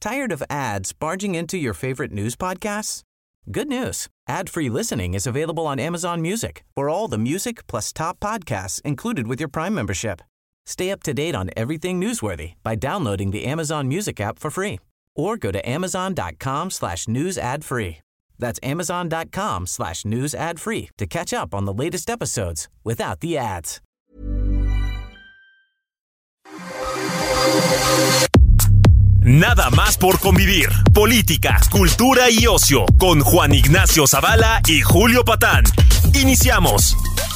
Tired of ads barging into your favorite news podcasts? Good news. Ad-free listening is available on Amazon Music for all the music plus top podcasts included with your Prime membership. Stay up to date on everything newsworthy by downloading the Amazon Music app for free or go to amazon.com/news ad free. That's amazon.com/news ad free to catch up on the latest episodes without the ads. Nada más por convivir. Política, cultura y ocio con Juan Ignacio Zavala y Julio Patán. Iniciamos.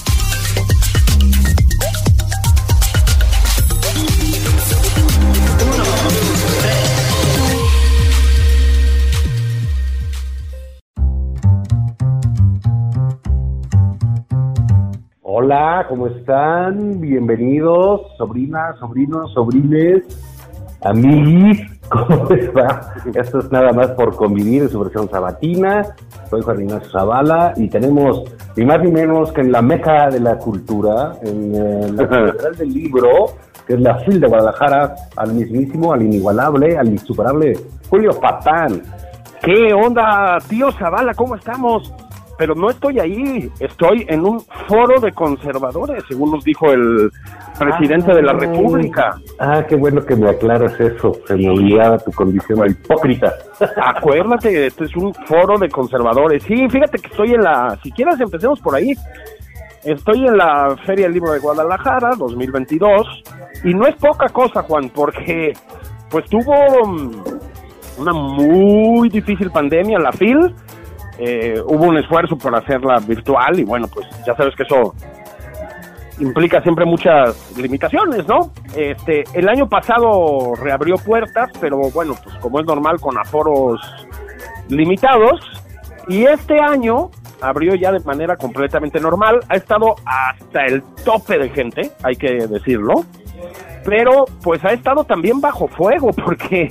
Hola, ¿cómo están? Bienvenidos, sobrinas, sobrinos, sobrines, amiguis, ¿cómo les va? Esto es Nada más por convivir en su versión sabatina. Soy Juan Ignacio Zavala y tenemos ni más ni menos que en la meca de la cultura, en la Catedral del Libro, que es la FIL de Guadalajara, al mismísimo, al inigualable, al insuperable Julio Patán. ¿Qué onda, tío Zavala? ¿Cómo estamos? Pero no estoy ahí, estoy en un foro de conservadores, según nos dijo el presidente de la República. Qué bueno que me aclaras eso, se me olvidaba tu condición de hipócrita. Acuérdate, este es un foro de conservadores. Sí, fíjate que estoy si quieres empecemos por ahí. Estoy en la Feria del Libro de Guadalajara 2022 y no es poca cosa, Juan, porque pues tuvo una muy difícil pandemia, la FIL. Hubo un esfuerzo por hacerla virtual y bueno, pues ya sabes que eso implica siempre muchas limitaciones, ¿no? El año pasado reabrió puertas, pero bueno, pues como es normal, con aforos limitados, y este año abrió ya de manera completamente normal. Ha estado hasta el tope de gente, hay que decirlo, pero pues ha estado también bajo fuego, porque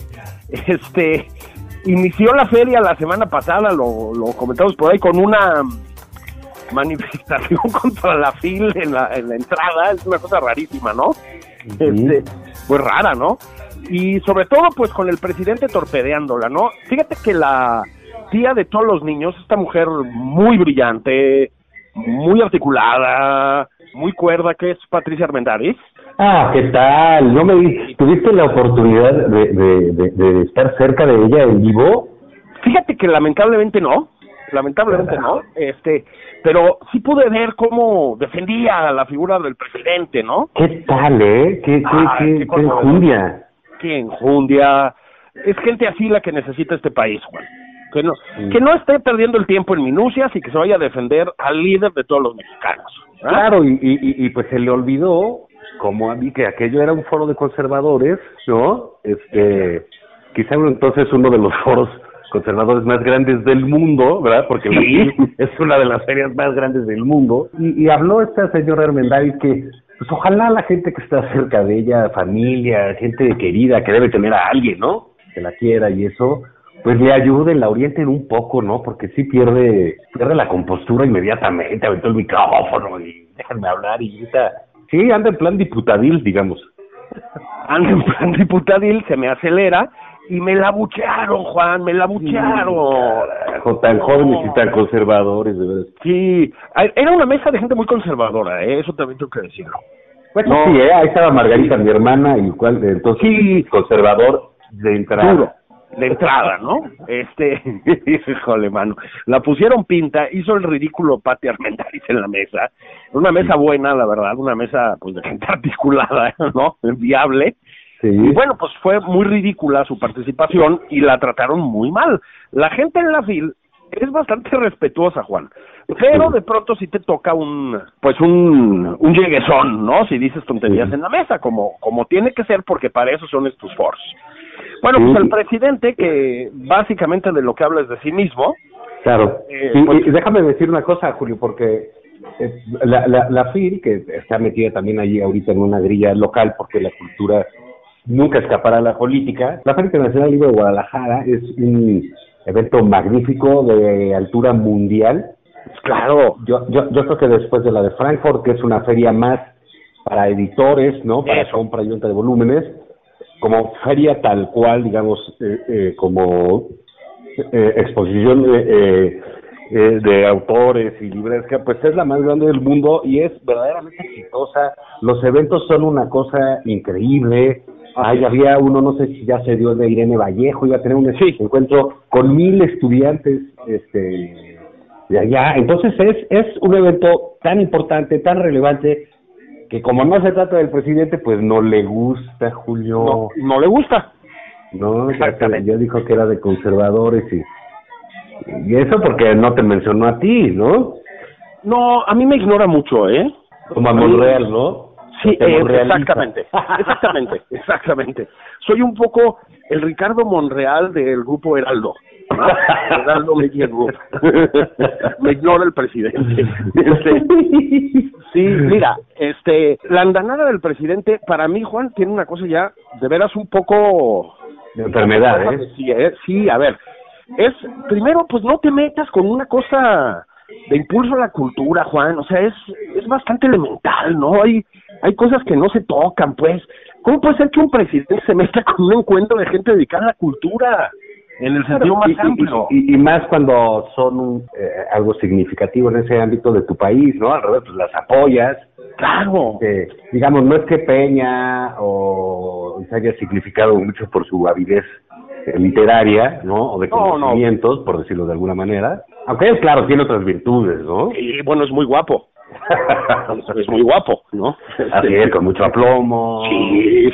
inició la feria la semana pasada, lo comentamos por ahí, con una manifestación contra la FIL en la entrada. Es una cosa rarísima, ¿no? Pues rara, ¿no? Y sobre todo, pues con el presidente torpedeándola, ¿no? Fíjate que la tía de todos los niños, esta mujer muy brillante, muy articulada, muy cuerda, que es Patricia Armendáriz. ¿Qué tal? ¿Tuviste la oportunidad de estar cerca de ella en vivo? Fíjate que lamentablemente no, pero sí pude ver cómo defendía la figura del presidente, ¿no? ¿Qué tal, qué enjundia? Qué enjundia. Es gente así la que necesita este país, Juan. Que no esté perdiendo el tiempo en minucias y que se vaya a defender al líder de todos los mexicanos, ¿verdad? Claro, y pues se le olvidó, como a mí, que aquello era un foro de conservadores, ¿no? Quizá entonces uno de los foros conservadores más grandes del mundo, ¿verdad? Porque sí, es una de las ferias más grandes del mundo. Y habló esta señora Armendáriz que, pues ojalá la gente que está cerca de ella, familia, gente querida, que debe tener a alguien, ¿no? Que la quiera y eso, pues le ayuden, la orienten un poco, ¿no? Porque sí pierde la compostura inmediatamente, aventó el micrófono y déjenme hablar y grita. Sí, anda en plan diputadil, digamos. Anda en plan diputadil, se me acelera y me la buchearon, Juan, me la buchearon. Tan jóvenes y tan conservadores, de verdad. Sí, era una mesa de gente muy conservadora, eso también tengo que decirlo. Bueno, no, sí, ahí estaba Margarita, mi hermana, y entonces sí, conservador de entrada. Duro. De entrada, ¿no? Híjole, mano. La pusieron pinta, hizo el ridículo Pati Armendáriz en la mesa. Una mesa buena, la verdad, una mesa pues de gente articulada, ¿no? Viable. Sí. Y bueno, pues fue muy ridícula su participación y la trataron muy mal. La gente en la FIL es bastante respetuosa, Juan. Pero de pronto sí te toca un lleguesón, ¿no? Si dices tonterías en la mesa, como tiene que ser, porque para eso son estos foros. Bueno, pues el presidente, que básicamente de lo que habla es de sí mismo. Claro. Y déjame decir una cosa, Julio, porque la FIL, que está metida también allí ahorita en una grilla local, porque la cultura nunca escapará a la política. La Feria Internacional del Libro de Guadalajara es un evento magnífico de altura mundial. Claro, yo creo que después de la de Frankfurt, que es una feria más para editores, ¿no? Para compra y venta de volúmenes, como feria tal cual, digamos, como exposición de autores y librerías, pues es la más grande del mundo y es verdaderamente exitosa. Los eventos son una cosa increíble. Ahí había uno, no sé si ya se dio, de Irene Vallejo, iba a tener un encuentro con 1,000 estudiantes de allá. Entonces es un evento tan importante, tan relevante, que como no se trata del presidente, pues no le gusta, Julio. No le gusta. No, ya dijo que era de conservadores y eso porque no te mencionó a ti, ¿no? No, a mí me ignora mucho, Como a Monreal, ¿no? Sí, exactamente. Soy un poco el Ricardo Monreal del grupo Heraldo. Heraldo Media Group. Me ignora el presidente. Sí, mira, la andanada del presidente, para mí, Juan, tiene una cosa ya de veras un poco... de enfermedad, Sí, a ver. Primero, pues no te metas con una cosa de impulso a la cultura, Juan. O sea, es bastante elemental, ¿no? Hay cosas que no se tocan, pues. ¿Cómo puede ser que un presidente se meta con un encuentro de gente dedicada a la cultura? En el sentido más amplio. Y más cuando son algo significativo en ese ámbito de tu país, ¿no? Al revés, pues las apoyas. Claro. Digamos, no es que Peña se haya significado mucho por su avidez literaria, ¿no? O de conocimientos, por decirlo de alguna manera. Aunque él, claro, tiene otras virtudes, ¿no? Y bueno, es muy guapo. Es muy guapo, ¿no? Así es, con mucho aplomo. Sí.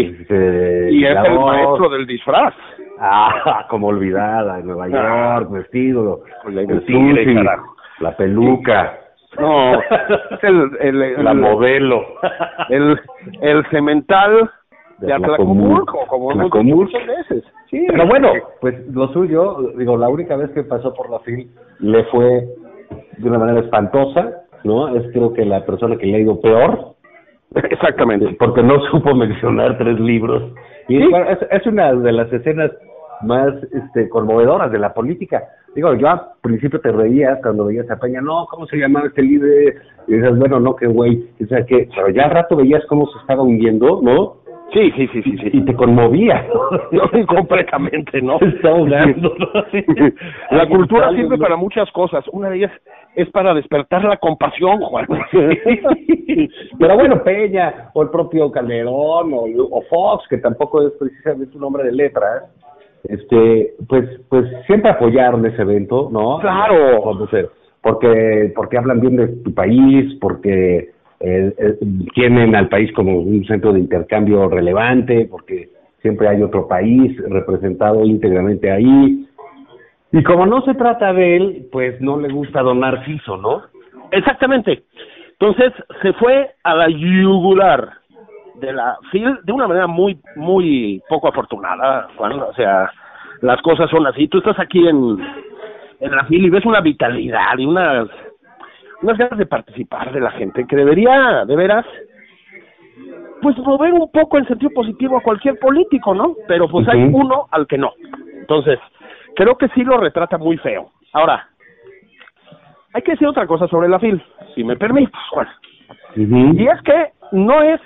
Y es el maestro del disfraz. Como olvidada, en Nueva York, vestido, con el tigre, carajo. La peluca. No, es la modelo. El cemental de Atlacomulco, como hemos dicho muchas veces. Sí. Pero bueno, pues lo suyo, digo, la única vez que pasó por la FIL le fue de una manera espantosa, ¿no? Es creo que la persona que le ha ido peor. Exactamente. Porque no supo mencionar 3 libros. Y bueno, es una de las escenas más conmovedoras de la política. Digo, yo al principio te reías cuando veías a Peña, no, ¿cómo se llamaba este libro? Y dices, bueno, no, qué güey. O sea, pero ya al rato veías cómo se estaba hundiendo, ¿no? Sí. Y te conmovía. Completamente, ¿no? Se está ahogando, ¿no? La cultura sirve para muchas cosas. Una de ellas es para despertar la compasión, Juan. Pero bueno, Peña, o el propio Calderón, o Fox, que tampoco es precisamente un hombre de letras, pues siempre apoyaron ese evento, ¿no? Claro. Porque hablan bien de tu país, porque tienen al país como un centro de intercambio relevante, porque siempre hay otro país representado íntegramente ahí. Y como no se trata de él, pues no le gusta don Narciso, ¿no? Exactamente. Entonces se fue a la yugular de la FIL de una manera muy, muy poco afortunada, Juan. O sea, las cosas son así. Tú estás aquí en la FIL y ves una vitalidad y unas ganas de participar de la gente que debería, de veras, pues mover un poco en sentido positivo a cualquier político, ¿no? Pero pues hay uno al que no. Entonces, creo que sí lo retrata muy feo. Ahora, hay que decir otra cosa sobre la FIL, si me permites, Juan. Y es que no es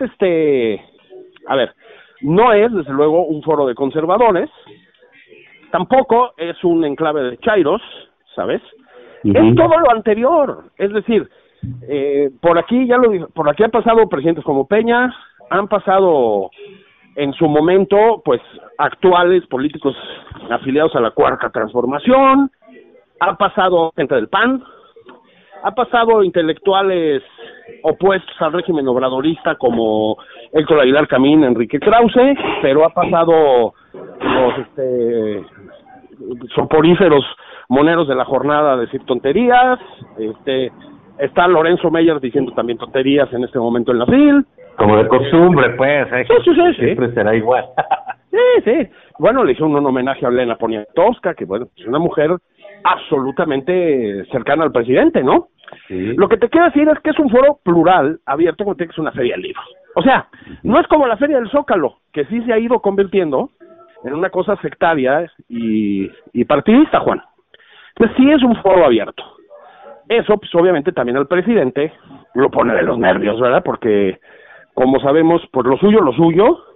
no es desde luego un foro de conservadores, tampoco es un enclave de chairos, ¿sabes? Es todo lo anterior, es decir, por aquí han pasado presidentes como Peña, han pasado en su momento, pues, actuales políticos afiliados a la Cuarta Transformación, ha pasado gente del PAN, ha pasado intelectuales opuestos al régimen obradorista como Héctor Aguilar Camín, Enrique Krause, pero ha pasado los soporíferos moneros de la jornada a decir tonterías, está Lorenzo Meyer diciendo también tonterías en este momento en la FIL. Como de costumbre, pues, Sí. Siempre será igual. Sí. Bueno, le hizo un homenaje a Elena Poniatowska, que bueno, es una mujer absolutamente cercana al presidente, ¿no? Sí. Lo que te quiero decir es que es un foro plural, abierto, como te digo, que es una feria del libro. O sea, no es como la Feria del Zócalo, que sí se ha ido convirtiendo en una cosa sectaria y partidista, Juan. Entonces sí es un foro abierto. Eso, pues obviamente también al presidente lo pone de los nervios, ¿verdad? Porque, como sabemos, pues lo suyo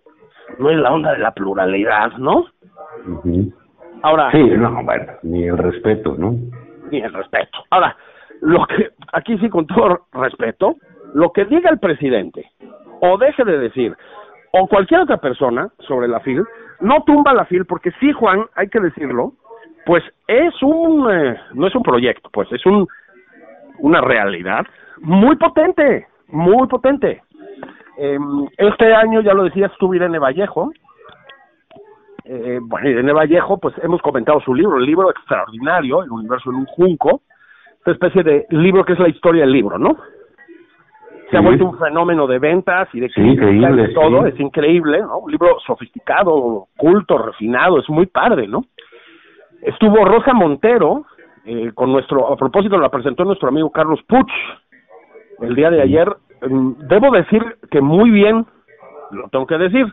no es la onda de la pluralidad, ¿no? Ujú. Ahora, Sí, no, bueno, ni el respeto, ¿no? ni el respeto. Ahora, aquí sí, con todo respeto, lo que diga el presidente, o deje de decir, o cualquier otra persona sobre la FIL, no tumba la FIL, porque sí, Juan, hay que decirlo, pues no es un proyecto, pues es una realidad muy potente, muy potente. Este año, ya lo decías tú, Irene Vallejo. Bueno, Irene Vallejo, pues hemos comentado su libro, el libro extraordinario, El universo en un junco, esta especie de libro que es la historia del libro, ¿no? Se ha vuelto un fenómeno de ventas y de crítica y de todo, sí. Es increíble, ¿no? Un libro sofisticado, culto, refinado, es muy padre, ¿no? Estuvo Rosa Montero, a propósito la presentó nuestro amigo Carlos Puch el día de ayer. Debo decir que muy bien, lo tengo que decir,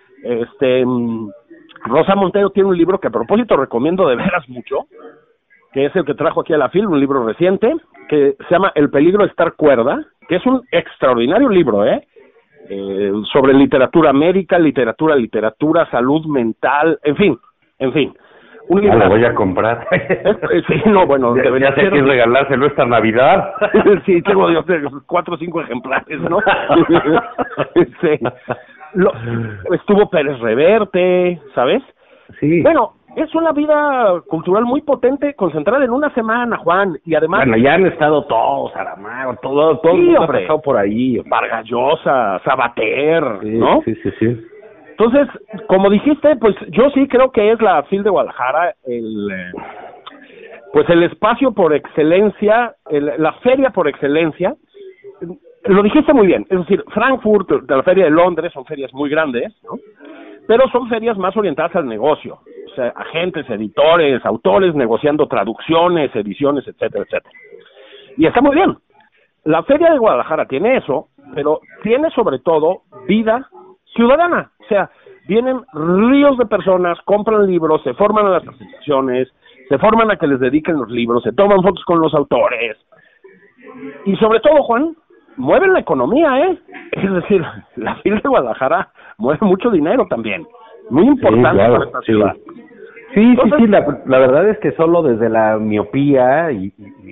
Rosa Montero tiene un libro que a propósito recomiendo de veras mucho, que es el que trajo aquí a la FIL, un libro reciente, que se llama El peligro de estar cuerda, que es un extraordinario libro, sobre literatura médica, literatura, salud mental, en fin. Un libro. Lo voy a comprar. Sí, no, bueno, ya sé que regalárselo esta Navidad. Sí, tengo 4 o 5 ejemplares, ¿no? Sí. Estuvo Pérez Reverte, ¿sabes? Sí. Bueno, es una vida cultural muy potente, concentrada en una semana, Juan, y además... Bueno, ya han estado todos, Saramago, todo sí, ha pasado por ahí. Vargas Llosa, Sabater, sí, ¿no? Sí. Entonces, como dijiste, pues yo sí creo que es la FIL de Guadalajara el espacio por excelencia, la feria por excelencia. Lo dijiste muy bien, es decir, Frankfurt, de la Feria de Londres, son ferias muy grandes, ¿no? Pero son ferias más orientadas al negocio, o sea, agentes, editores, autores negociando traducciones, ediciones, etcétera, etcétera. Y está muy bien. La Feria de Guadalajara tiene eso, pero tiene sobre todo vida ciudadana, o sea, vienen ríos de personas, compran libros, se forman a las presentaciones, se forman a que les dediquen los libros, se toman fotos con los autores, y sobre todo, Juan, mueven la economía, es decir, la FIL de Guadalajara mueve mucho dinero también, muy importante, sí, claro, para esta ciudad. Sí. Entonces, sí, la verdad es que solo desde la miopía y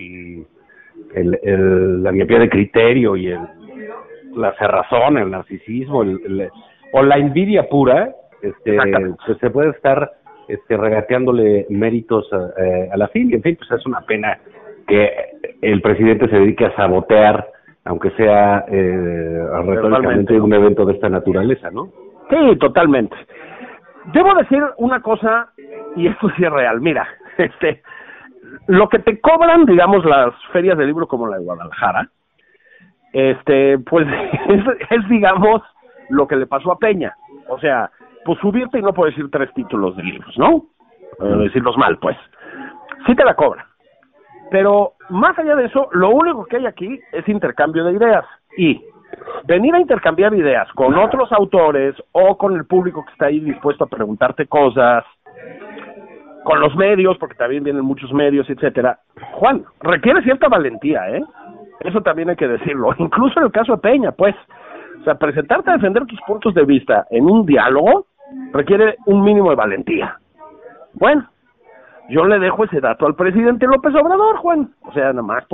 la miopía de criterio y la cerrazón, el narcisismo, o la envidia pura, pues se puede estar regateándole méritos a la FIL. En fin, pues es una pena que el presidente se dedique a sabotear, aunque sea retóricamente, un evento de esta naturaleza, ¿no? Sí, totalmente. Debo decir una cosa, y esto sí es real. Mira, lo que te cobran, digamos, las ferias de libro como la de Guadalajara, pues es digamos, lo que le pasó a Peña. O sea, pues subirte y no puedes decir 3 títulos de libros, ¿no? Decirlos mal, pues. Sí te la cobran. Pero más allá de eso, lo único que hay aquí es intercambio de ideas. Y venir a intercambiar ideas con otros autores o con el público que está ahí dispuesto a preguntarte cosas, con los medios, porque también vienen muchos medios, etcétera. Juan, requiere cierta valentía, Eso también hay que decirlo. Incluso en el caso de Peña, pues. O sea, presentarte a defender tus puntos de vista en un diálogo requiere un mínimo de valentía. Bueno, yo le dejo ese dato al presidente López Obrador, Juan. O sea, nada más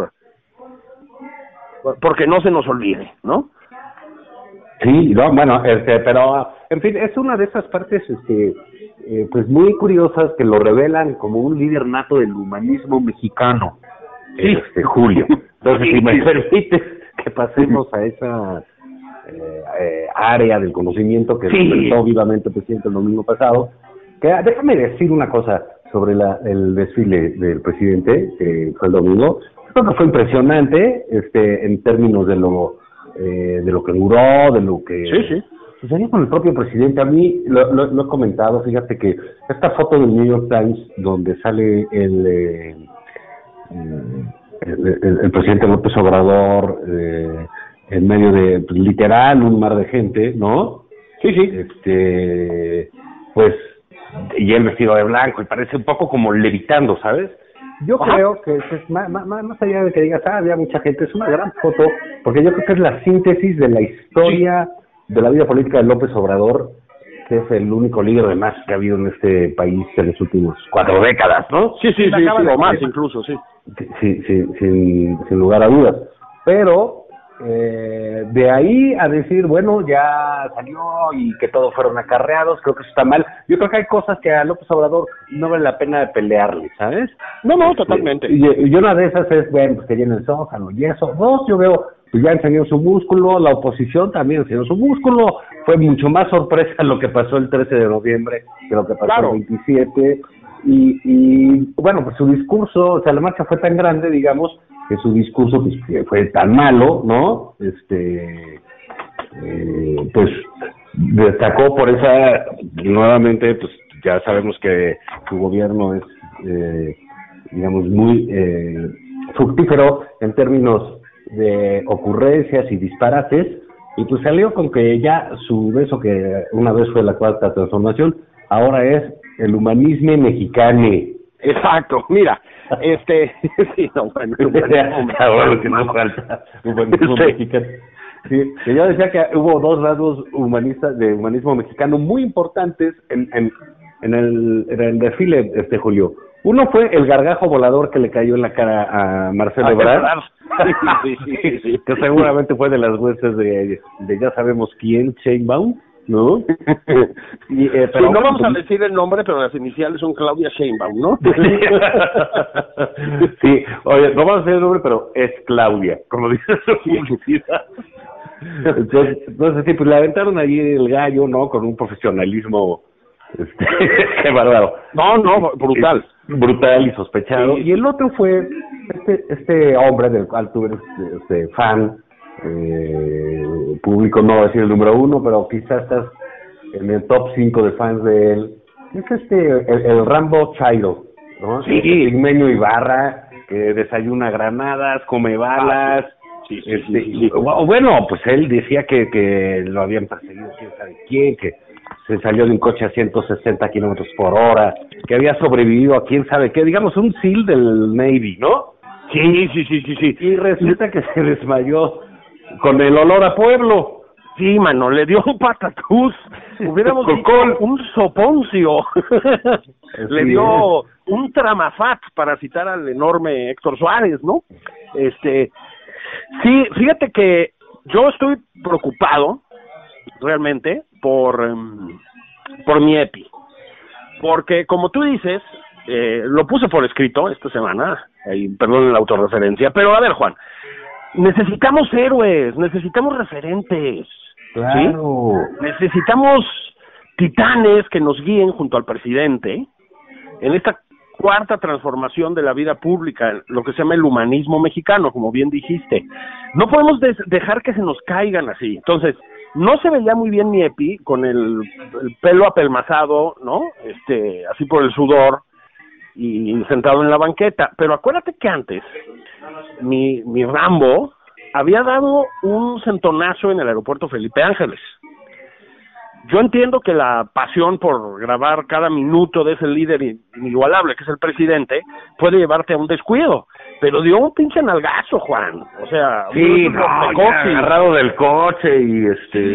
porque no se nos olvide, ¿no? Sí, no, bueno, pero, en fin, es una de esas partes, pues muy curiosas que lo revelan como un líder nato del humanismo mexicano, sí. Julio. Entonces, sí, si me permites que pasemos a esa área del conocimiento que expresó vivamente el presidente el domingo pasado, que déjame decir una cosa sobre el desfile del presidente, que fue el domingo. Creo que fue impresionante, en términos de lo que duró, de lo que... Sí. Sucedió con el propio presidente. A mí, lo he comentado, fíjate que esta foto del New York Times, donde sale el presidente López Obrador en medio de, pues, literal, un mar de gente, ¿no? Sí. Pues, y él vestido de blanco, y parece un poco como levitando, ¿sabes? Yo creo que es más allá de que digas, había mucha gente, es una gran foto, porque yo creo que es la síntesis de la historia de la vida política de López Obrador que es el único líder de más que ha habido en este país en los últimos 4 décadas, ¿no? Sí, o más incluso, sí. Sí, sin lugar a dudas. Pero de ahí a decir, bueno, ya salió y que todos fueron acarreados, creo que eso está mal. Yo creo que hay cosas que a López Obrador no vale la pena pelearle, ¿sabes? No, totalmente. Y una de esas es, bueno, pues que llenen el Zócalo y eso. Dos, yo veo, pues ya enseñó su músculo, la oposición también enseñó su músculo. Fue mucho más sorpresa lo que pasó el 13 de noviembre que lo que pasó el 27. Y bueno, pues su discurso, o sea, la marcha fue tan grande, digamos, que su discurso pues, que fue tan malo, ¿no? Pues destacó por esa, nuevamente, pues ya sabemos que su gobierno es, digamos, muy fructífero en términos de ocurrencias y disparates, y pues salió con que ya eso que una vez fue la cuarta transformación, ahora es el humanismo mexicano. Exacto, mira, sí, no, bueno, ahora que no falta humanismo mexicano. Sí, que yo decía que hubo 2 rasgos humanistas de humanismo mexicano muy importantes en el desfile, Julio. Uno fue el gargajo volador que le cayó en la cara a Marcelo Ebrard. Sí, que seguramente fue de las huestes de ya sabemos quién, Sheinbaum, ¿no? Pero no vamos a decir el nombre, pero las iniciales son Claudia Sheinbaum, ¿no? Sí, oye, no vamos a decir el nombre, pero es Claudia, como dice su publicidad. Entonces sí, pues le aventaron allí el gallo, ¿no? Con un profesionalismo, qué bárbaro. No, brutal. Brutal y sospechado. Sí. Y el otro fue este hombre del cual tú eres fan, público, no voy a decir el número 1, pero quizás estás en el top 5 de fans de él. Es el Rambo Chairo, ¿no? Sí. Pigmenio Ibarra, que desayuna granadas, come balas. Sí. Bueno, pues él decía que lo habían perseguido quién sabe quién, que se salió de un coche a 160 kilómetros por hora, que había sobrevivido a quién sabe qué, digamos un SEAL del Navy, ¿no? Sí. Y resulta que se desmayó con el olor a pueblo. Sí, mano, le dio un patatús, hubiéramos dicho un soponcio. Le dio un tramafat, para citar al enorme Héctor Suárez, ¿no? Sí, fíjate que yo estoy preocupado realmente por mi EPI, porque como tú dices, lo puse por escrito esta semana, perdón la autorreferencia, pero a ver, Juan, necesitamos héroes, necesitamos referentes, claro. ¿Sí? Necesitamos titanes que nos guíen junto al presidente en esta cuarta transformación de la vida pública, lo que se llama el humanismo mexicano, como bien dijiste. No podemos dejar que se nos caigan así. Entonces, no se veía muy bien mi EPI con el pelo apelmazado, ¿no? Así por el sudor y sentado en la banqueta. Pero acuérdate que antes mi Rambo había dado un centonazo en el aeropuerto Felipe Ángeles. Yo entiendo que la pasión por grabar cada minuto de ese líder inigualable que es el presidente puede llevarte a un descuido, pero dio un pinche nalgazo, Juan. O sea, sí, agarrado del coche y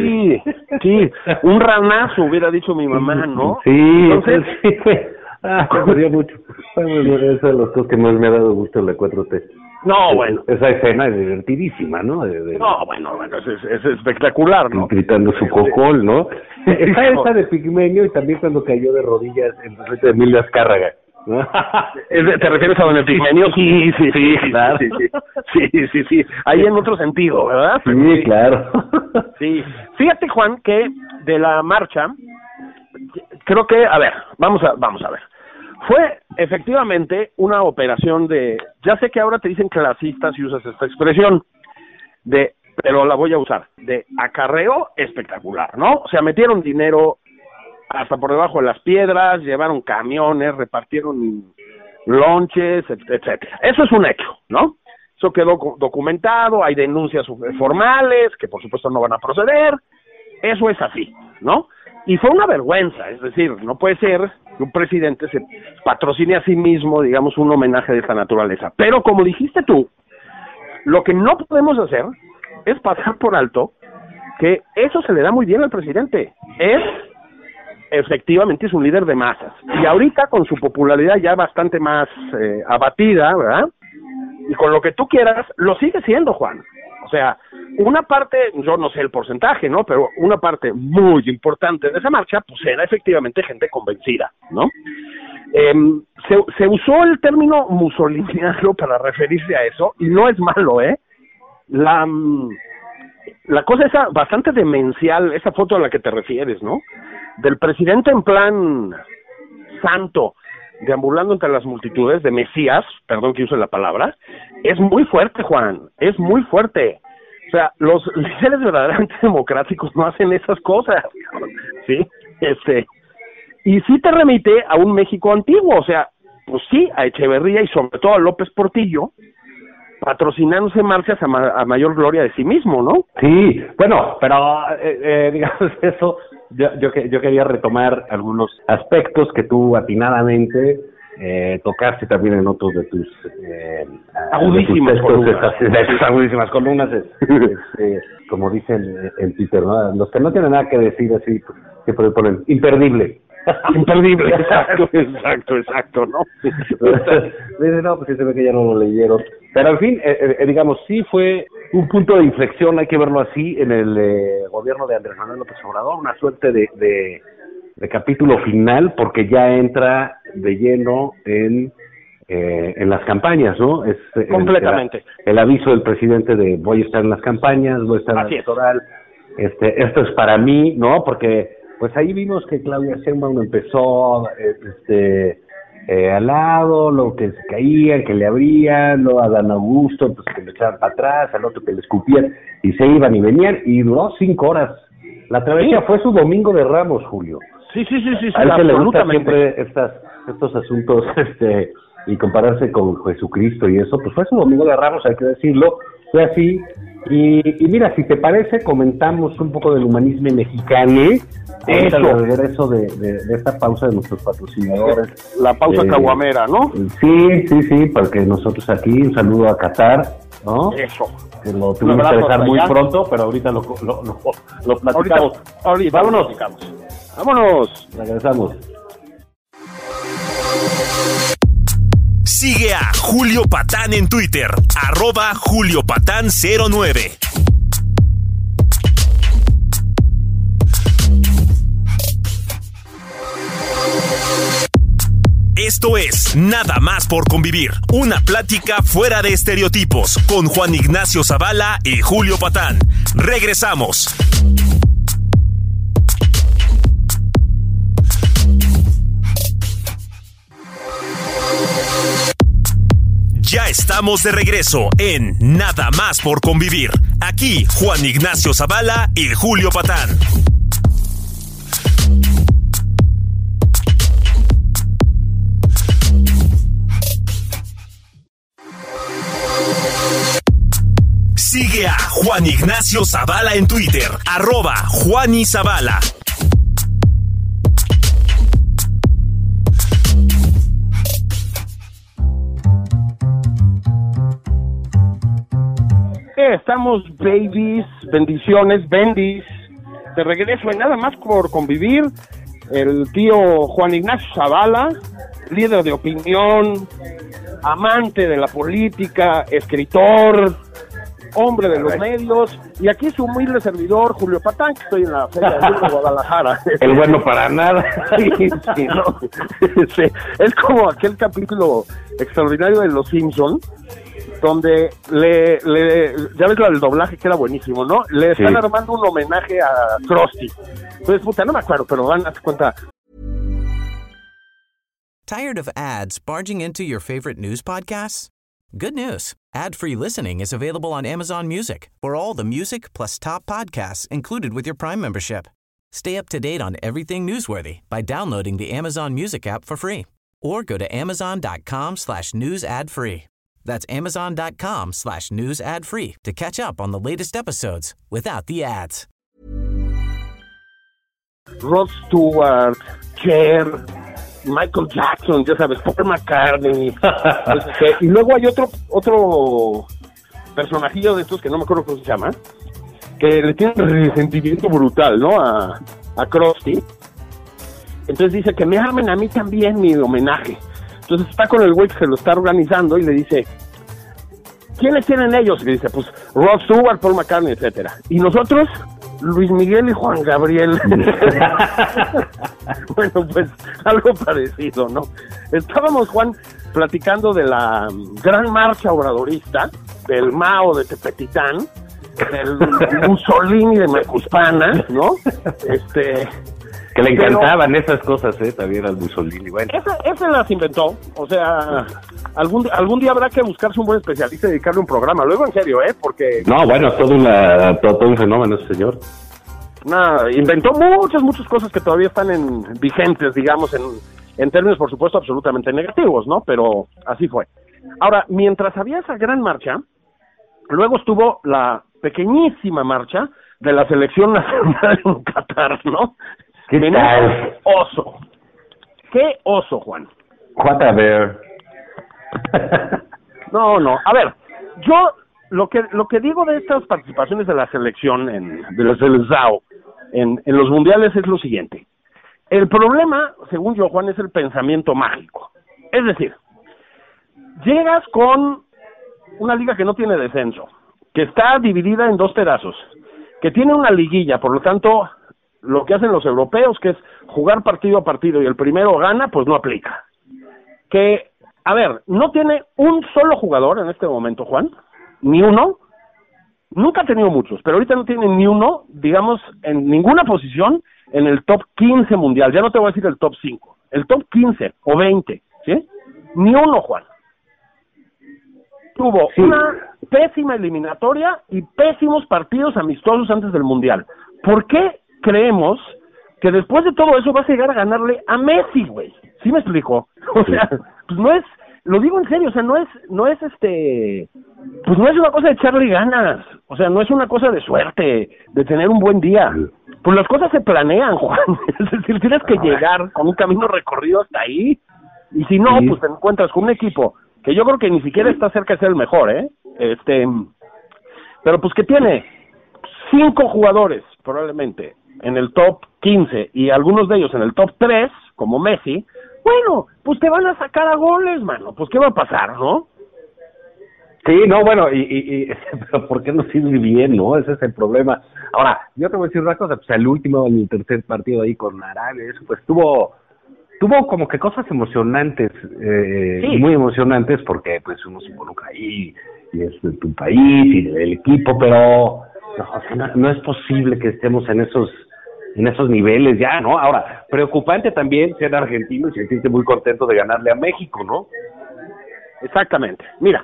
Sí, un ranazo hubiera dicho mi mamá, ¿no? Sí, entonces sí fue. Me dio mucho. Es de los cosas que más me ha dado gusto en la 4T. No, bueno. Esa escena es divertidísima, ¿no? No, bueno, es espectacular, ¿no? Gritando su cocol, ¿no? Está esa de Pigmenio y también cuando cayó de rodillas en frente de Emilio Azcárraga. ¿Te refieres a don Pigmenio? Sí, claro. Sí. Ahí en otro sentido, ¿verdad? Sí, claro. Sí. Fíjate, Juan, que de la marcha, creo que, a ver, vamos a ver. Fue efectivamente una operación ya sé que ahora te dicen clasista si usas esta expresión, pero la voy a usar, de acarreo espectacular, ¿no? O sea, metieron dinero hasta por debajo de las piedras, llevaron camiones, repartieron lonches, etcétera. Eso es un hecho, ¿no? Eso quedó documentado, hay denuncias formales que por supuesto no van a proceder, eso es así, ¿no? Y fue una vergüenza, es decir, no puede ser que un presidente se patrocine a sí mismo, digamos, un homenaje de esta naturaleza. Pero como dijiste tú, lo que no podemos hacer es pasar por alto que eso se le da muy bien al presidente. Es efectivamente es un líder de masas. Y ahorita con su popularidad ya bastante más abatida, ¿verdad? Y con lo que tú quieras, lo sigue siendo, Juan. O sea, una parte, yo no sé el porcentaje, ¿no? Pero una parte muy importante de esa marcha, pues era efectivamente gente convencida, ¿no? Se usó el término musoliniano para referirse a eso, y no es malo, ¿eh? La cosa esa bastante demencial, esa foto a la que te refieres, ¿no? Del presidente en plan santo, deambulando entre las multitudes, de Mesías, perdón que use la palabra, es muy fuerte, Juan, es muy fuerte. O sea, los líderes verdaderamente democráticos no hacen esas cosas, ¿sí? Y sí te remite a un México antiguo, o sea, pues sí, a Echeverría y sobre todo a López Portillo, patrocinándose marchas a mayor gloria de sí mismo, ¿no? Sí, bueno, pero digamos eso, yo quería retomar algunos aspectos que tú atinadamente tocaste también en otros de tus agudísimas agudísimas columnas, como dicen en Twitter, ¿no? Los que no tienen nada que decir así, siempre ponen imperdible. Imperdible, exacto, ¿no? No, pues se ve que ya no lo leyeron. Pero en fin, digamos, sí fue un punto de inflexión, hay que verlo así, en el gobierno de Andrés Manuel López Obrador, una suerte de capítulo final, porque ya entra de lleno en las campañas, ¿no? Es completamente. El aviso del presidente de voy a estar en las campañas, voy a estar en la electoral. Esto es para mí, ¿no? Porque pues ahí vimos que Claudia Sheinbaum empezó al lado, lo que se caían, que le abrían, luego a Dan Augusto, pues que le echaban para atrás, al otro que le escupían, y se iban y venían, y duró 5 horas. La travesía fue su domingo de Ramos, Julio. Sí, a él se le gusta siempre estos asuntos, y compararse con Jesucristo y eso, pues fue su domingo de Ramos, hay que decirlo, fue así. Y mira, si te parece, comentamos un poco del humanismo mexicano, el regreso de esta pausa de nuestros patrocinadores. La pausa caguamera, ¿no? Sí, porque nosotros aquí, un saludo a Qatar, ¿no? Eso. Que lo tuvimos que dejar muy pronto, pero ahorita lo platicamos. Ahorita Vámonos. Regresamos. Sigue a Julio Patán en Twitter, @JulioPatán09. Esto es Nada más por convivir, una plática fuera de estereotipos con Juan Ignacio Zavala y Julio Patán. Regresamos. Ya estamos de regreso en Nada más por convivir. Aquí Juan Ignacio Zavala y Julio Patán. Sigue a Juan Ignacio Zavala en Twitter, @JuaniZavala. Estamos, babies, bendiciones, bendis. De regreso en Nada más por convivir. El tío Juan Ignacio Zavala, líder de opinión, amante de la política, escritor, hombre de los medios, y aquí su humilde servidor, Julio Patán, que estoy en la Feria del Libro de Guadalajara. El bueno para nada. Sí, ¿no? Sí, es como aquel capítulo extraordinario de Los Simpson, donde ya ves la del doblaje que era buenísimo, ¿no? Le están armando un homenaje a Krusty. Entonces, puta, no me acuerdo, pero van a dar cuenta. Tired of ads barging into your favorite news podcasts? Good news. Ad-free listening is available on Amazon Music for all the music plus top podcasts included with your Prime membership. Stay up to date on everything newsworthy by downloading the Amazon Music app for free or go to amazon.com/news ad free. That's amazon.com/news ad free to catch up on the latest episodes without the ads. Rod Stewart, Cher, Michael Jackson, ya sabes, Paul McCartney. Y luego hay otro personajillo de estos que no me acuerdo cómo se llama, que le tiene un resentimiento brutal, ¿no? A Krusty. Entonces dice que me armen a mí también mi homenaje. Entonces está con el güey que se lo está organizando y le dice, ¿quiénes tienen ellos? Y le dice, pues Rod Stewart, Paul McCartney, etcétera. Y nosotros, Luis Miguel y Juan Gabriel. Bueno, pues algo parecido, ¿no? Estábamos, Juan, platicando de la gran marcha obradorista, del Mao de Tepetitán, del Mussolini de Macuspana, ¿no? Que le encantaban esas cosas, también al Mussolini. Bueno. Ese las inventó, o sea, algún día habrá que buscarse un buen especialista y dedicarle un programa, luego en serio, porque... No, bueno, todo un fenómeno ese señor. Inventó muchas cosas que todavía están vigentes, digamos, en términos, por supuesto, absolutamente negativos, ¿no? Pero así fue. Ahora, mientras había esa gran marcha, luego estuvo la pequeñísima marcha de la selección nacional en Qatar, ¿no? ¿Qué tal? Oso. ¿Qué oso, Juan? What a bear. No. A ver, yo lo que digo de estas participaciones de la selección, de la selección en los mundiales es lo siguiente. El problema, según yo, Juan, es el pensamiento mágico. Es decir, llegas con una liga que no tiene descenso, que está dividida en 2 pedazos, que tiene una liguilla, por lo tanto, lo que hacen los europeos, que es jugar partido a partido y el primero gana, pues no aplica. Que, a ver, no tiene un solo jugador en este momento, Juan, ni uno, nunca ha tenido muchos, pero ahorita no tiene ni uno, digamos, en ninguna posición en el top 15 mundial, ya no te voy a decir el top 5, el top 15 o 20, ¿sí? Ni uno, Juan. Tuvo una pésima eliminatoria y pésimos partidos amistosos antes del mundial. ¿Por qué creemos que después de todo eso vas a llegar a ganarle a Messi, güey? ¿Sí me explico? O sea, pues no es, lo digo en serio, o sea, no es pues no es una cosa de echarle ganas, o sea, no es una cosa de suerte, de tener un buen día. Pues las cosas se planean, Juan, es decir, tienes que llegar con un camino recorrido hasta ahí, y si no, pues te encuentras con un equipo que yo creo que ni siquiera está cerca de ser el mejor, pero pues que tiene 5 jugadores, probablemente, en el top 15, y algunos de ellos en el top 3, como Messi. Bueno, pues te van a sacar a goles, mano, pues ¿qué va a pasar, no? Sí, no, bueno, pero ¿por qué no sirve bien, no? Ese es el problema. Ahora, yo te voy a decir una cosa, pues el último, el tercer partido ahí con Arabia, eso pues tuvo como que cosas emocionantes, muy emocionantes, porque pues uno se involucra ahí, y es de tu país, y del equipo, pero no es posible que estemos en esos niveles ya, ¿no? Ahora, preocupante también ser argentino y sentirte muy contento de ganarle a México, ¿no? Exactamente. Mira,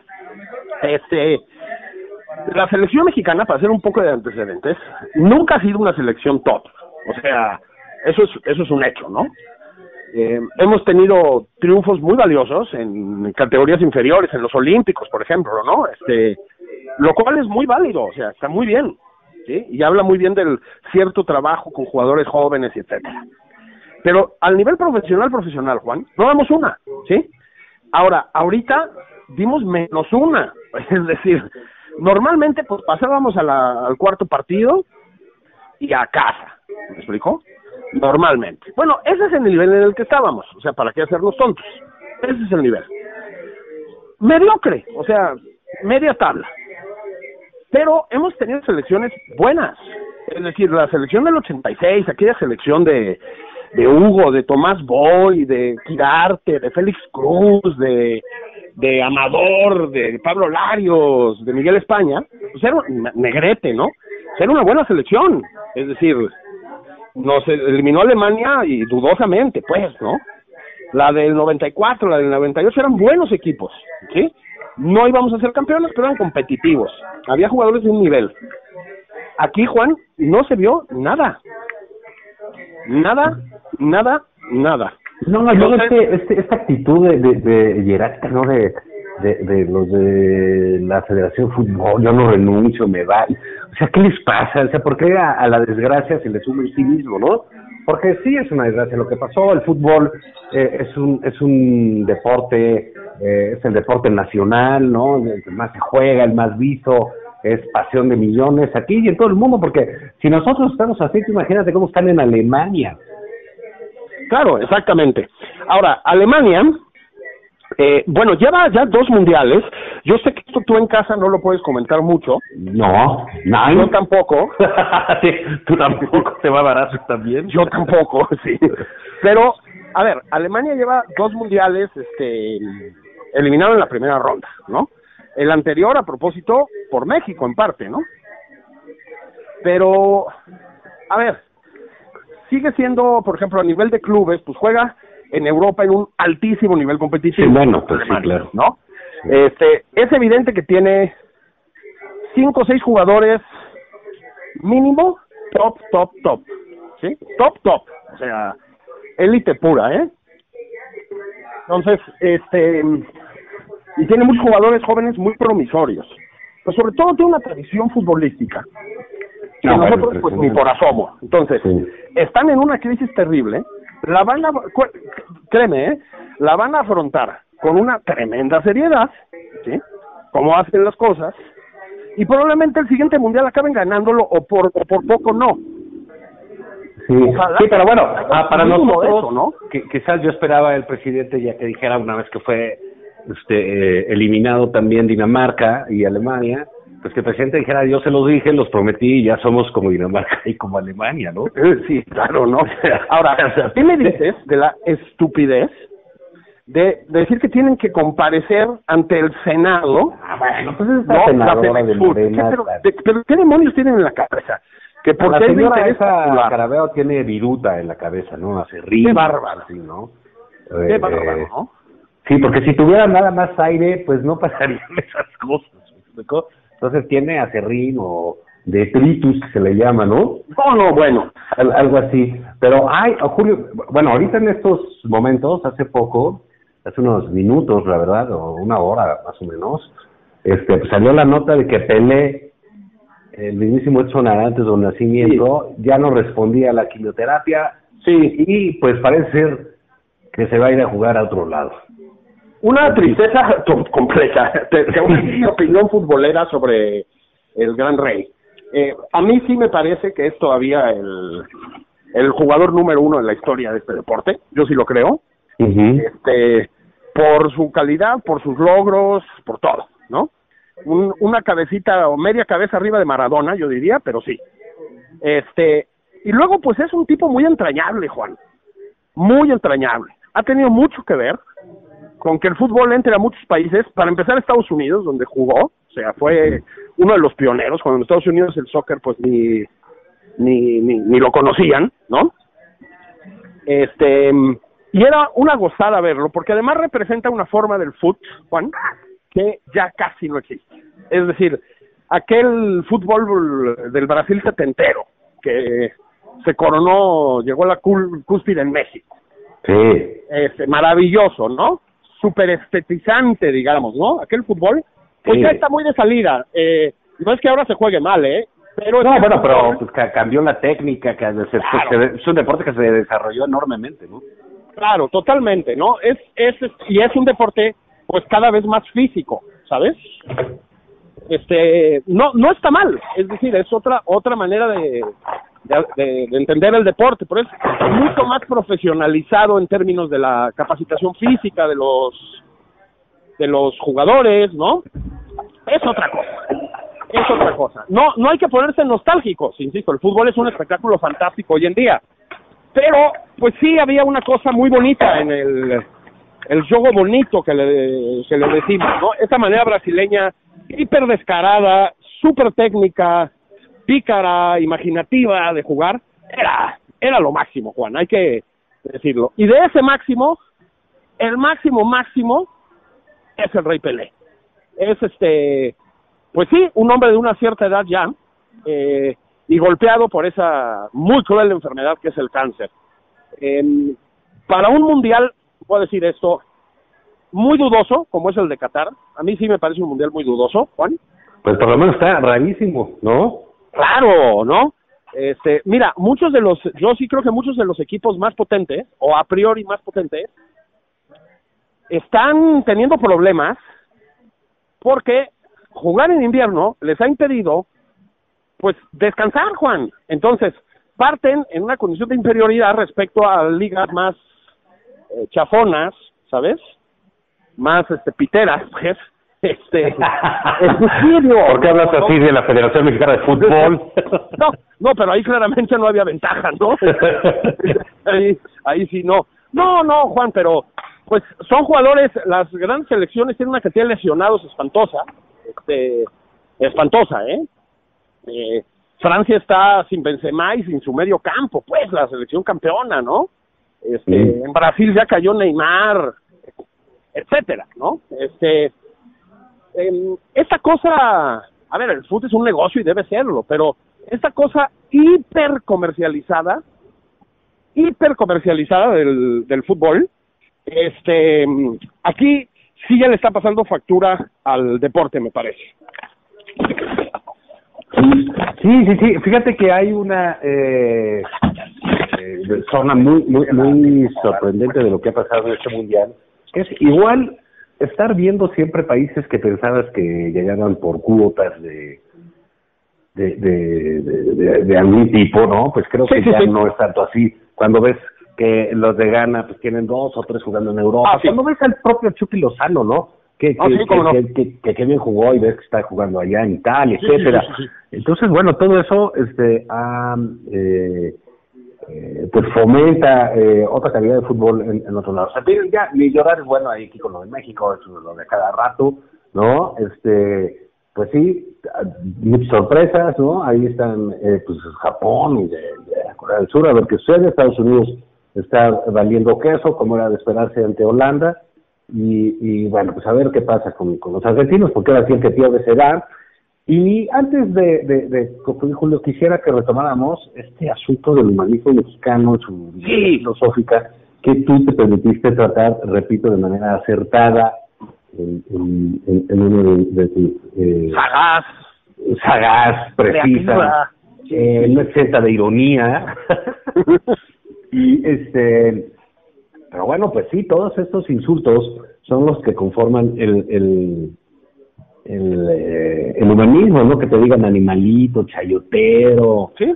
la selección mexicana, para hacer un poco de antecedentes, nunca ha sido una selección top. O sea, eso es un hecho, ¿no? Hemos tenido triunfos muy valiosos en categorías inferiores, en los olímpicos, por ejemplo, ¿no? Lo cual es muy válido, o sea, está muy bien, ¿sí? Y habla muy bien del cierto trabajo con jugadores jóvenes y etcétera. Pero al nivel profesional, Juan, no damos una, ¿sí? Ahora, ahorita dimos menos una, es decir, normalmente pues pasábamos al cuarto partido y a casa, ¿me explico? Normalmente. Bueno, ese es el nivel en el que estábamos, o sea, ¿para qué hacernos tontos? Ese es el nivel. Mediocre, o sea, media tabla. Pero hemos tenido selecciones buenas, es decir, la selección del 86, aquella selección de Hugo, de Tomás Boy, de Quirarte, de Félix Cruz, de Amador, de Pablo Larios, de Miguel España, pues era Negrete, ¿no? Era una buena selección, es decir, nos eliminó Alemania y dudosamente, pues, ¿no? La del 94, la del 98 eran buenos equipos, ¿sí? No íbamos a ser campeones, pero eran competitivos. Había jugadores de un nivel. Aquí, Juan, no se vio nada. Nada. No, yo esta actitud de jerárquica, ¿no? De los de la Federación de Fútbol, yo no renuncio, me va. O sea, ¿qué les pasa? O sea, ¿por qué a la desgracia se le suma el cinismo, no? Porque sí es una desgracia lo que pasó. El fútbol es un deporte, es el deporte nacional, ¿no? El que más se juega, el más visto, es pasión de millones aquí y en todo el mundo, porque si nosotros estamos así, imagínate cómo están en Alemania. Claro, exactamente. Ahora, Alemania, bueno, lleva ya 2 mundiales. Yo sé que esto tú en casa no lo puedes comentar mucho. No, Yo tampoco. Sí, tú tampoco, te va barato también. Yo tampoco, sí. Pero, a ver, Alemania lleva 2 mundiales, eliminado en la primera ronda, ¿no? El anterior, a propósito, por México, en parte, ¿no? Pero, a ver, sigue siendo, por ejemplo, a nivel de clubes, pues juega en Europa en un altísimo nivel competitivo. Sí, bueno, pues sí, claro. ¿No? Es evidente que tiene 5 o 6 jugadores mínimo, top, ¿sí? Top, o sea, élite pura, ¿eh? Entonces, y tiene muchos jugadores jóvenes muy promisorios, pero sobre todo tiene una tradición futbolística que nosotros pues ni por asomo. Entonces, están en una crisis terrible, la van a, créeme, la van a afrontar con una tremenda seriedad, ¿sí? Como hacen las cosas, y probablemente el siguiente mundial acaben ganándolo o por poco no. Sí, pero bueno, para nosotros, eso, ¿no? Quizás yo esperaba el presidente ya que dijera una vez que fue eliminado también Dinamarca y Alemania, pues que el presidente dijera, yo se los dije, los prometí, ya somos como Dinamarca y como Alemania, ¿no? Sí, claro, ¿no? Ahora, ¿qué me dices de la estupidez de decir que tienen que comparecer ante el Senado? Bueno, pues esta senadora de Morena. Pero ¿qué demonios tienen en la cabeza? Que porque la señora esa Carabeo tiene viruta en la cabeza, ¿no? Acerrín. Qué bárbaro. Sí, ¿no? Qué bárbaro, ¿no? Sí, porque si tuviera nada más aire, pues no pasarían esas cosas. Entonces tiene acerrín o detritus, que se le llama, ¿no? No, bueno. Algo así. Pero, Julio, bueno, ahorita en estos momentos, hace unos minutos, la verdad, o una hora más o menos, pues salió la nota de que Pelé, el mismísimo Edson Arantes de nacimiento, ya no respondía a la quimioterapia, y pues parece ser que se va a ir a jugar a otro lado. Una tristeza completa. Mi opinión futbolera sobre el Gran Rey. A mí sí me parece que es todavía el jugador número 1 en la historia de este deporte. Yo sí lo creo. Uh-huh. Por su calidad, por sus logros, por todo, ¿no? Una cabecita o media cabeza arriba de Maradona, yo diría, pero sí. Y luego, pues es un tipo muy entrañable, Juan. Muy entrañable. Ha tenido mucho que ver con que el fútbol entre a muchos países, para empezar Estados Unidos, donde jugó, o sea, fue uno de los pioneros, cuando en Estados Unidos el soccer pues ni lo conocían, ¿no? Y era una gozada verlo, porque además representa una forma del fútbol, Juan, que ya casi no existe. Es decir, aquel fútbol del Brasil setentero, que se coronó, llegó a la cúspide en México. Sí. Maravilloso, ¿no? Súper estetizante, digamos, ¿no? Aquel fútbol, pues ya está muy de salida. No es que ahora se juegue mal, pero... No, bueno, pero pues, cambió la técnica, es un deporte que se desarrolló enormemente, ¿no? Claro, totalmente, ¿no? Y es un deporte, pues, cada vez más físico, ¿sabes? No está mal, es decir, es otra manera de entender el deporte, pero es mucho más profesionalizado en términos de la capacitación física de los jugadores, ¿no? Es otra cosa. No hay que ponerse nostálgicos, insisto, el fútbol es un espectáculo fantástico hoy en día, pero pues sí había una cosa muy bonita en el juego bonito que le decimos, ¿no? Esa manera brasileña hiper descarada, súper técnica, pícara, imaginativa de jugar, era lo máximo, Juan, hay que decirlo. Y de ese máximo, el máximo es el Rey Pelé. Es pues sí, un hombre de una cierta edad ya, y golpeado por esa muy cruel enfermedad que es el cáncer. Para un mundial, puedo decir esto, muy dudoso, como es el de Qatar. A mí sí me parece un mundial muy dudoso, Juan. Pues por lo menos está rarísimo, ¿no? Claro, ¿no? Mira, yo sí creo que muchos de los equipos más potentes, o a priori más potentes, están teniendo problemas porque jugar en invierno les ha impedido, pues, descansar, Juan. Entonces, parten en una condición de inferioridad respecto a ligas más chafonas, ¿sabes? Más piteras, pues. ¿Por qué hablas así de la Federación Mexicana de Fútbol? No, pero ahí claramente no había ventaja, ¿no? ahí sí no. No, Juan, pero pues son jugadores, las grandes selecciones tienen una cantidad de lesionados espantosa, Francia está sin Benzema y sin su medio campo, pues, la selección campeona, ¿no? En Brasil ya cayó Neymar, etcétera, ¿no? Esta cosa, a ver, el fútbol es un negocio y debe serlo, pero esta cosa hiper comercializada del fútbol, aquí sí ya le está pasando factura al deporte, me parece. Sí, fíjate que hay una zona muy sorprendente de lo que ha pasado en este mundial, que es igual estar viendo siempre países que pensabas que llegaban por cuotas de algún tipo, ¿no? Pues creo que ya no es tanto así. Cuando ves que los de Ghana pues tienen 2 o 3 jugando en Europa, cuando ves al propio Chucky Lozano, ¿no? Que bien jugó y ves que está jugando allá en Italia, etcétera. Sí. Entonces, bueno, todo eso pues fomenta otra calidad de fútbol en otros lados. O sea, ya ni llorar es bueno ahí aquí con lo de México, eso lo de cada rato, ¿no? Pues sí, muchas sorpresas, ¿no? Ahí están pues Japón y de Corea del Sur, a ver qué sucede. Estados Unidos está valiendo queso, como era de esperarse ante Holanda, y bueno, pues a ver qué pasa con los argentinos, porque ahora sí el que pierde será. Y antes de Julio, quisiera que retomáramos este asunto del humanismo mexicano, su filosófica, que tú te permitiste tratar, repito, de manera acertada en uno de tus... sagaz, precisa, no exenta de ironía. Y pero bueno, pues sí, todos estos insultos son los que conforman el humanismo, ¿no? Que te digan animalito, chayotero, ¿sí?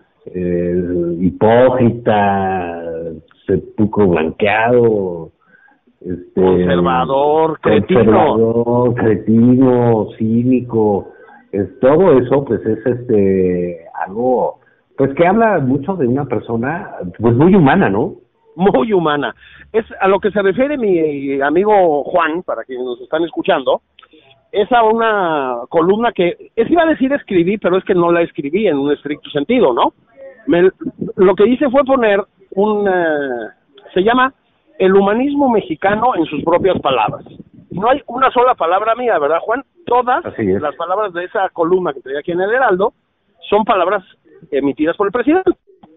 Hipócrita, sepulcro blanqueado, conservador, cretino, cínico, todo eso pues es algo pues que habla mucho de una persona pues muy humana, ¿no? Muy humana. Es a lo que se refiere mi amigo Juan, para quienes nos están escuchando, es a una columna que, iba a decir escribí, pero es que no la escribí en un estricto sentido, ¿no? Lo que hice fue poner se llama El humanismo mexicano en sus propias palabras. No hay una sola palabra mía, ¿verdad, Juan? Todas las palabras de esa columna que tenía aquí en el Heraldo son palabras emitidas por el presidente.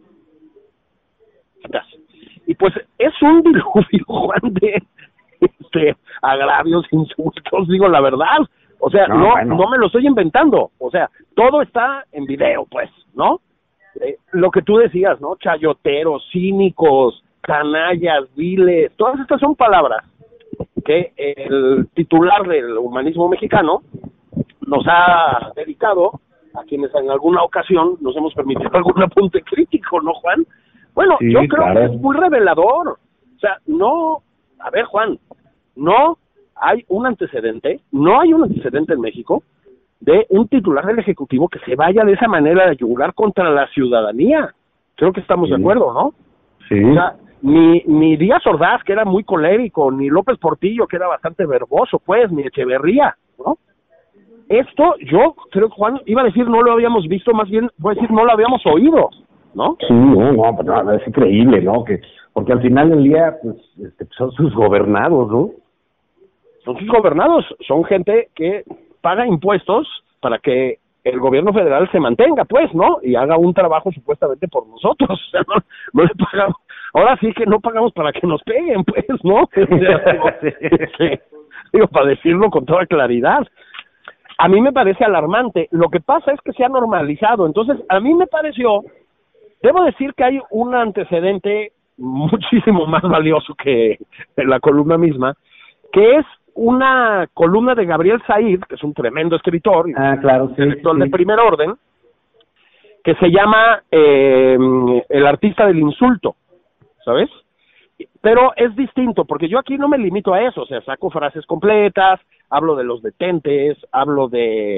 Y pues es un diluvio, Juan, de agravios, insultos, digo la verdad. O sea, no me lo estoy inventando. O sea, todo está en video, pues, ¿no? Lo que tú decías, ¿no? Chayoteros, cínicos, canallas, viles, todas estas son palabras que el titular del humanismo mexicano nos ha dedicado a quienes en alguna ocasión nos hemos permitido algún apunte crítico, ¿no, Juan? Bueno, sí, yo creo que es muy revelador. O sea, a ver, Juan, no hay un antecedente en México de un titular del Ejecutivo que se vaya de esa manera a yugular contra la ciudadanía. Creo que estamos de acuerdo, ¿no? Sí. O sea, ni Díaz Ordaz, que era muy colérico, ni López Portillo, que era bastante verboso, pues, ni Echeverría, ¿no? Esto, yo creo que Juan iba a decir no lo habíamos visto, más bien voy a decir no lo habíamos oído, ¿no? Sí, no, es increíble, ¿no? Porque al final del día, pues, son sus gobernados, ¿no? Son sus gobernados, son gente que paga impuestos para que el gobierno federal se mantenga, pues, ¿no? Y haga un trabajo supuestamente por nosotros. O sea, no le pagamos. Ahora sí que no pagamos para que nos peguen, pues, ¿no? O sea, digo, para decirlo con toda claridad. A mí me parece alarmante. Lo que pasa es que se ha normalizado. Entonces, a mí me pareció, debo decir que hay un antecedente muchísimo más valioso que la columna misma, que es una columna de Gabriel Said, que es un tremendo escritor, claro, escritor de primer orden, que se llama El artista del insulto, ¿sabes? Pero es distinto, porque yo aquí no me limito a eso, o sea, saco frases completas, hablo de los detentes, hablo de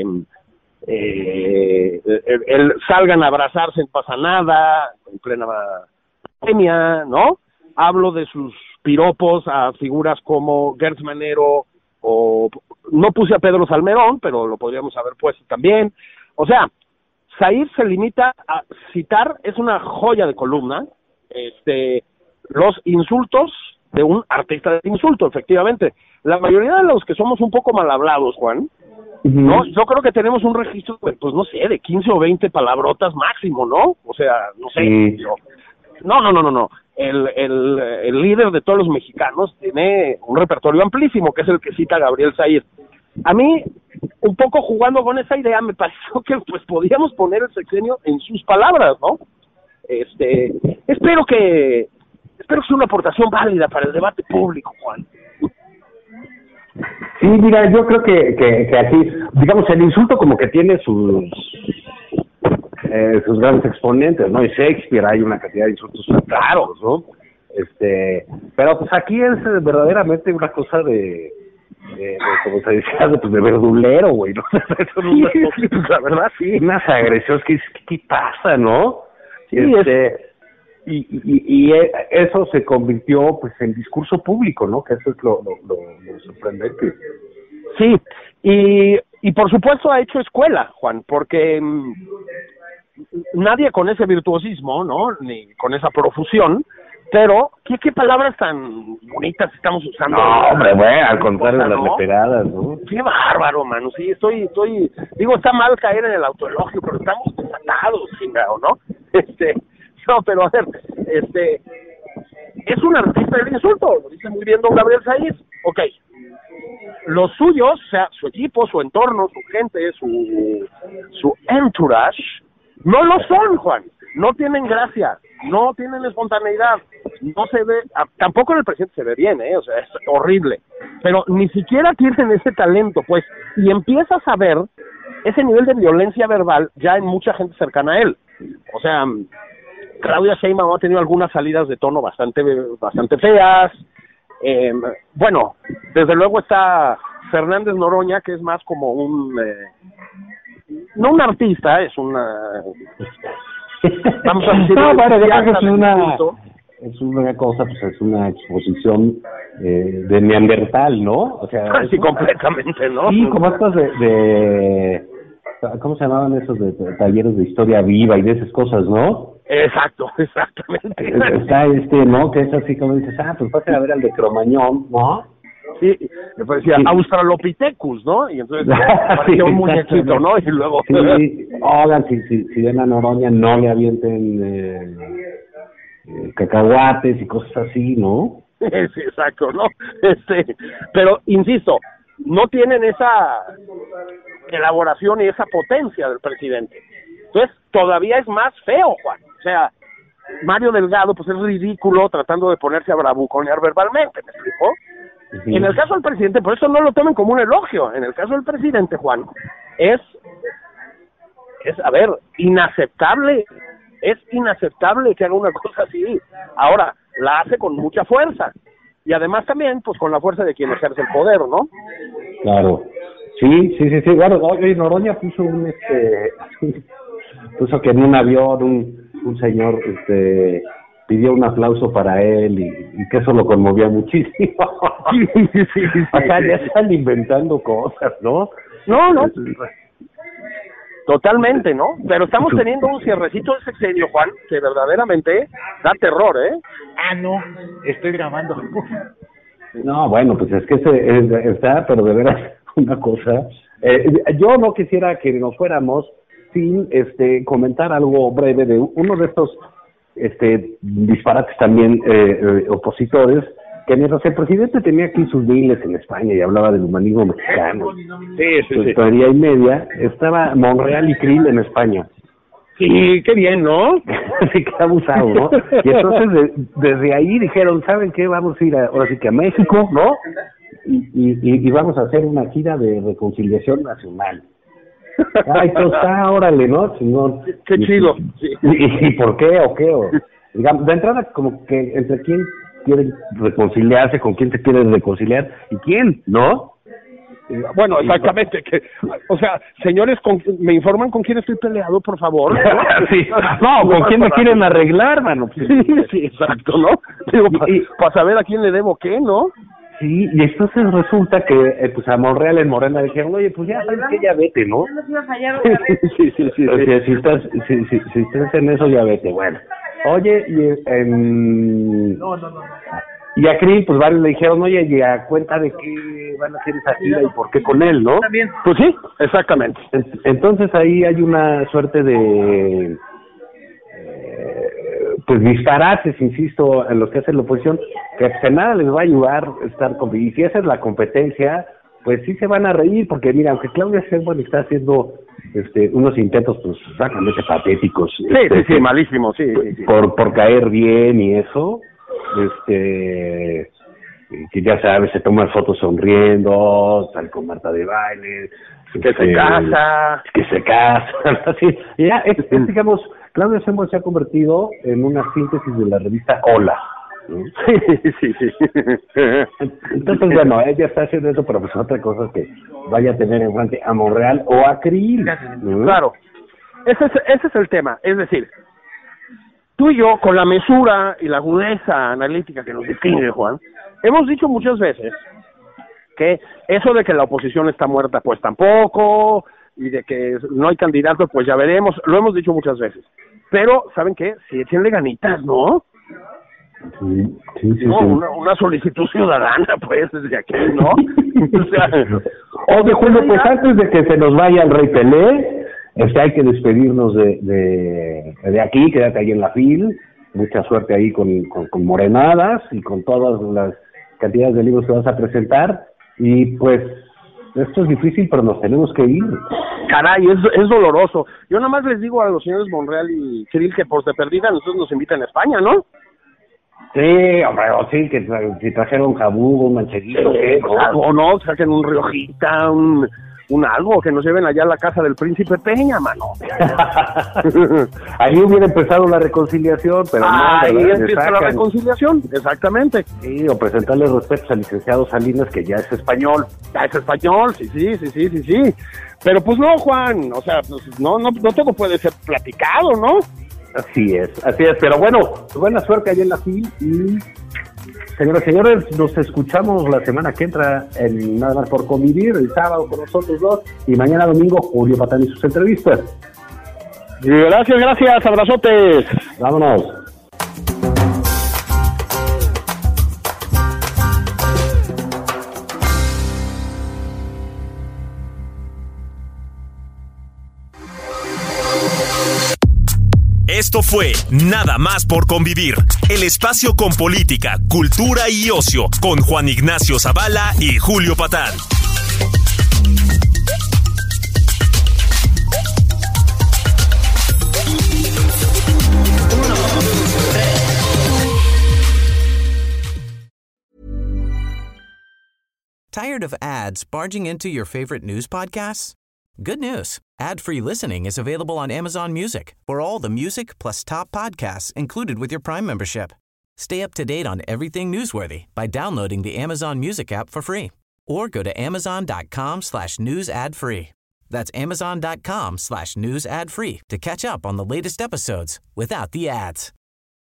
el salgan a abrazarse, no pasa nada, en plena pandemia, ¿no? Hablo de sus piropos a figuras como Gertz Manero, o no puse a Pedro Salmerón, pero lo podríamos haber puesto también. O sea, Zahir se limita a citar, es una joya de columna, los insultos de un artista de insulto, efectivamente. La mayoría de los que somos un poco mal hablados, Juan, ¿no? Yo creo que tenemos un registro, pues no sé, de 15 o 20 palabrotas máximo, ¿no? O sea, no sé. Sí. No. El líder de todos los mexicanos tiene un repertorio amplísimo, que es el que cita Gabriel Zahir. A mí, un poco jugando con esa idea, me pareció que pues podíamos poner el sexenio en sus palabras, ¿no? Espero que sea una aportación válida para el debate público, Juan. Sí, mira, yo creo que aquí, digamos, el insulto como que tiene sus grandes exponentes, ¿no? Y Shakespeare, hay una cantidad de insultos fantásticos, ¿no? Pero pues aquí es verdaderamente una cosa de como se decía, pues de verdulero, güey, ¿no? Sí, la verdad, sí. Unas agresiones que ¿qué pasa, no? Sí, y eso se convirtió pues en discurso público, ¿no? Que eso es lo sorprendente. Sí, y por supuesto ha hecho escuela, Juan, porque nadie con ese virtuosismo, ¿no? Ni con esa profusión, pero ¿qué palabras tan bonitas estamos usando? No, hombre, bueno, al contrario de las leperadas, ¿no? Qué bárbaro, mano, sí, digo, está mal caer en el autoelogio, pero estamos desatados, chingado, ¿no? No, pero a ver, es un artista del insulto, lo dice muy bien don Gabriel Zahir. Ok, los suyos, o sea, su equipo, su entorno, su gente, su entourage, no lo son, Juan, no tienen gracia, no tienen espontaneidad, no se ve, tampoco en el presidente se ve bien, o sea, es horrible, pero ni siquiera tienen ese talento, pues, y empiezas a ver ese nivel de violencia verbal ya en mucha gente cercana a él, o sea, Claudia Sheinbaum ha tenido algunas salidas de tono bastante feas. Bueno, desde luego está Fernández Noroña, que es más como no un artista, es vamos a decir, no, bueno, yo creo que es una cosa, pues es una exposición de Neandertal, ¿no? O sea, sí, completamente, ¿no? Sí, como estas de ¿cómo se llamaban esos de talleres de historia viva y de esas cosas, no? Exactamente. Está ¿no? Que es así como dices, pues pasen a ver al de Cromañón, ¿no? Sí, me parecía Australopithecus, ¿no? Y entonces parecía un muñequito, ¿no? Y luego... Sí, oigan, si ven a Noroña, no le avienten cacahuates y cosas así, ¿no? Sí, exacto, ¿no? Pero, insisto, no tienen esa elaboración y esa potencia del presidente. Entonces, todavía es más feo, Juan. O sea, Mario Delgado, pues es ridículo tratando de ponerse a bravuconear verbalmente, ¿me explico? Sí. En el caso del presidente, por eso no lo tomen como un elogio. En el caso del presidente, Juan, es a ver, inaceptable. Es inaceptable que haga una cosa así. Ahora, la hace con mucha fuerza. Y además también, pues con la fuerza de quien ejerce el poder, ¿no? Claro. Sí. Bueno, oye, Noroña puso puso que en un avión un señor pidió un aplauso para él y que eso lo conmovía muchísimo. Sí. O sea, ya están inventando cosas, ¿no? No. Totalmente, ¿no? Pero estamos teniendo un cierrecito de sexenio, Juan, que verdaderamente da terror, ¿eh? No, estoy grabando. No, bueno, pues es que está, pero de veras una cosa. Yo no quisiera que nos fuéramos sin comentar algo breve de uno de estos disparates también opositores, que mientras el presidente tenía aquí sus diles en España y hablaba del humanismo mexicano, teoría y media, estaba Monreal y Krill en España. Sí, qué bien, ¿no? Sí, qué abusado, ¿no? Y entonces desde ahí dijeron, ¿saben qué? Vamos a ir ahora sí que a México, ¿no? Y vamos a hacer una gira de reconciliación nacional. Ay, pues está, órale, ¿no? Chingón. Qué chido. Sí. ¿Y por qué o qué? O, digamos, de entrada, como que entre quién quiere reconciliarse, con quién se quiere reconciliar y quién, ¿no? Bueno, exactamente. O sea, señores, ¿me informan con quién estoy peleado, por favor? Sí. No, ¿con quién me quieren arreglar, mano? Sí, exacto, ¿no? Digo, para saber a quién le debo qué, ¿no? Sí, y entonces resulta que pues a Monreal en Morena le dijeron, oye, pues ya sabes que ya vete, ¿no? Sí. O sea, si estás en eso, ya vete. Bueno, oye, y a Krill, pues varios le dijeron, oye, y a cuenta de qué van a hacer esa gira y por qué con él, ¿no? También. Pues sí, exactamente. Entonces ahí hay una suerte de pues disparates, insisto, en los que hace la oposición, que pues en nada les va a ayudar estar con, y si esa es la competencia, pues sí se van a reír, porque mira, aunque Claudia Sheinbaum está haciendo unos intentos pues francamente patéticos, sí, malísimo, sí. Por caer bien y eso, que ya sabes, se toman fotos sonriendo, sale con Marta de baile, que se casa, así, ya, digamos, Claudia Sheinbaum se ha convertido en una síntesis de la revista Hola. Sí. Entonces, bueno, ella está haciendo eso, pero pues otra cosa es que vaya a tener en frente a Monreal o a Krill. Claro, ese es el tema, es decir, tú y yo, con la mesura y la agudeza analítica que nos distingue, Juan, hemos dicho muchas veces que eso de que la oposición está muerta, pues tampoco, y de que no hay candidatos, pues ya veremos, lo hemos dicho muchas veces. Pero, ¿saben qué? Si échenle ganitas, ¿no? Sí. Una solicitud ciudadana, pues, desde aquí, ¿no? O sea, oye, Julio, pues antes de que se nos vaya el Rey Pelé, hay que despedirnos de aquí, quédate ahí en la FIL, mucha suerte ahí con Morenadas y con todas las cantidades de libros que vas a presentar, y pues esto es difícil, pero nos tenemos que ir. Caray, es doloroso. Yo nada más les digo a los señores Monreal y Krill que por de perdida nosotros nos invitan a España, ¿no? Sí, hombre, o sí, que si trajeron un jabugo, un mancheguito, o no, saquen un riojita, un algo, que nos lleven allá a la casa del Príncipe Peña, mano. Ahí hubiera empezado la reconciliación, pero ahí empieza la reconciliación, exactamente. Sí, o presentarle respetos al licenciado Salinas, que ya es español. Sí. Pero pues no, Juan, o sea, pues no todo puede ser platicado, ¿no? Así es, pero bueno, buena suerte allá en la FIL y señoras y señores, nos escuchamos la semana que entra en Nada Más por Convivir, el sábado con nosotros dos, y mañana domingo Julio Patán y sus entrevistas. Gracias, abrazotes. Vámonos. Esto fue Nada Más por Convivir, el espacio con política, cultura y ocio, con Juan Ignacio Zavala y Julio Patán. Tired of ads barging into your favorite news podcasts? Good news. Ad-free listening is available on Amazon Music for all the music plus top podcasts included with your Prime membership. Stay up to date on everything newsworthy by downloading the Amazon Music app for free or go to amazon.com/news ad free. That's amazon.com/news ad free to catch up on the latest episodes without the ads.